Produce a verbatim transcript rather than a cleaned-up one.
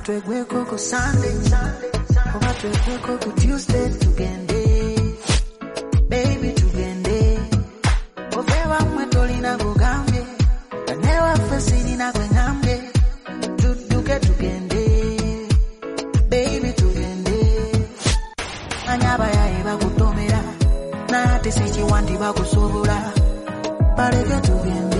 twegweko ku Sunday, oba twegweko ku Tuesday tugende, baby tugende, ofewa mwetolina bugambe, newa fesini na kwengambe, tuduke tugende, baby tugende, anyaba ya iba kutomera, na ate sechi wandi bakusobula, baleke tugende.